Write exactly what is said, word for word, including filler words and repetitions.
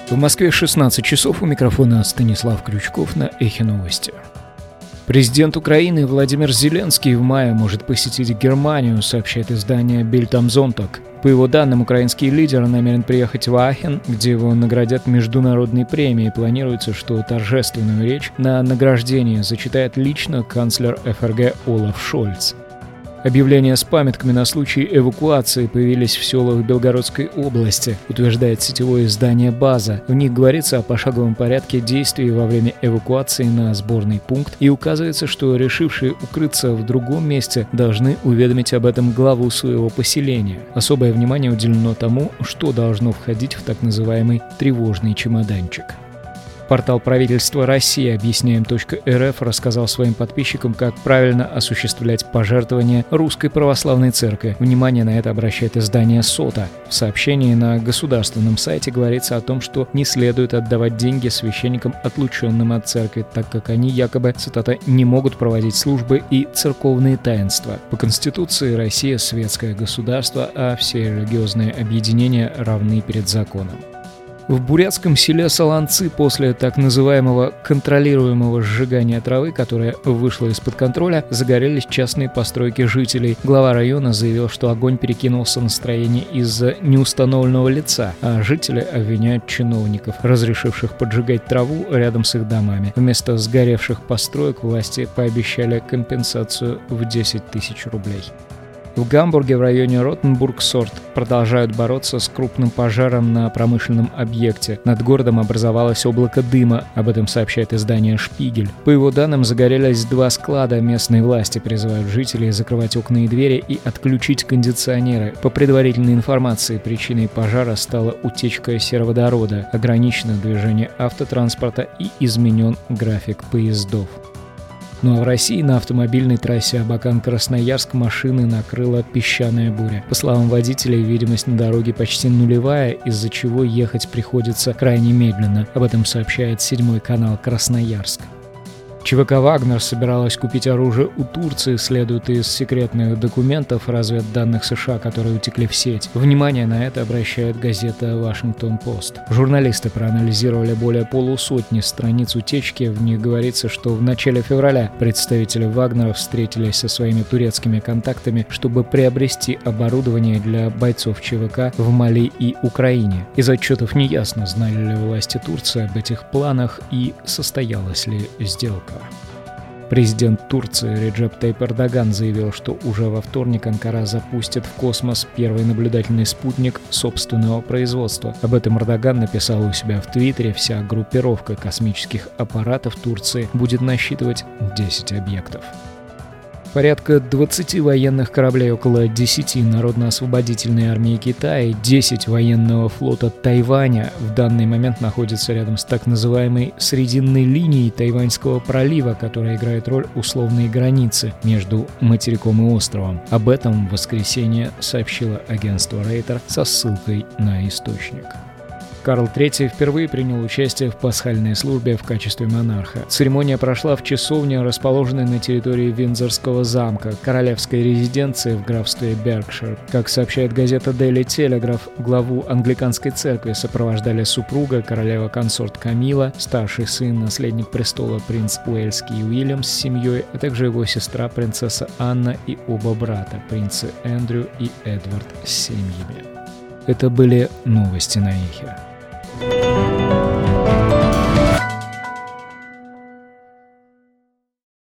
В Москве шестнадцать часов, у микрофона Станислав Крючков на Эхе Новости. Президент Украины Владимир Зеленский в мае может посетить Германию, сообщает издание Bild am Sonntag. По его данным, украинский лидер намерен приехать в Аахен, где его наградят международной премией. Планируется, что торжественную речь на награждение зачитает лично канцлер эф эр гэ Олаф Шольц. Объявления с памятками на случай эвакуации появились в селах Белгородской области, утверждает сетевое издание «База». В них говорится о пошаговом порядке действий во время эвакуации на сборный пункт и указывается, что решившие укрыться в другом месте должны уведомить об этом главу своего поселения. Особое внимание уделено тому, что должно входить в так называемый тревожный чемоданчик. Портал правительства России объясняем точка эр эф рассказал своим подписчикам, как правильно осуществлять пожертвования Русской Православной Церкви. Внимание на это обращает издание «Сота». В сообщении на государственном сайте говорится о том, что не следует отдавать деньги священникам, отлученным от церкви, так как они якобы, цитата, «не могут проводить службы и церковные таинства». По Конституции Россия светское государство, а все религиозные объединения равны перед законом. В бурятском селе Солонцы после так называемого контролируемого сжигания травы, которое вышло из-под контроля, загорелись частные постройки жителей. Глава района заявил, что огонь перекинулся на строение из-за неустановленного лица, а жители обвиняют чиновников, разрешивших поджигать траву рядом с их домами. Вместо сгоревших построек власти пообещали компенсацию в десять тысяч рублей. В Гамбурге в районе Ротенбург-Сорт продолжают бороться с крупным пожаром на промышленном объекте. Над городом образовалось облако дыма, об этом сообщает издание «Шпигель». По его данным, загорелись два склада. Местные власти призывают жителей закрывать окна и двери и отключить кондиционеры. По предварительной информации, причиной пожара стала утечка сероводорода, ограничено движение автотранспорта и изменен график поездов. Ну а в России на автомобильной трассе Абакан-Красноярск машины накрыла песчаная буря. По словам водителей, видимость на дороге почти нулевая, из-за чего ехать приходится крайне медленно. Об этом сообщает седьмой канал Красноярск. ЧВК «Вагнер» собиралась купить оружие у Турции, следует из секретных документов разведданных США, которые утекли в сеть. Внимание на это обращает газета «Вашингтон-Пост». Журналисты проанализировали более полусотни страниц утечки. В них говорится, что в начале февраля представители «Вагнера» встретились со своими турецкими контактами, чтобы приобрести оборудование для бойцов ЧВК в Мали и Украине. Из отчетов неясно, знали ли власти Турции об этих планах и состоялась ли сделка. Президент Турции Реджеп Тайип Эрдоган заявил, что уже во вторник Анкара запустит в космос первый наблюдательный спутник собственного производства. Об этом Эрдоган написал у себя в Твиттере. Вся группировка космических аппаратов Турции будет насчитывать десять объектов. Порядка двадцати военных кораблей, около десяти Народно-освободительной армии Китая, десять военного флота Тайваня в данный момент находятся рядом с так называемой срединной линией Тайваньского пролива, которая играет роль условной границы между материком и островом. Об этом в воскресенье сообщило агентство Рейтер со ссылкой на источник. Карл третий впервые принял участие в пасхальной службе в качестве монарха. Церемония прошла в часовне, расположенной на территории Виндзорского замка, королевской резиденции в графстве Беркшир. Как сообщает газета Daily Telegraph, главу англиканской церкви сопровождали супруга, королева-консорт Камила, старший сын, наследник престола принц Уэльский Уильям с семьей, а также его сестра принцесса Анна и оба брата, принцы Эндрю и Эдвард с семьями. Это были новости на Эхе.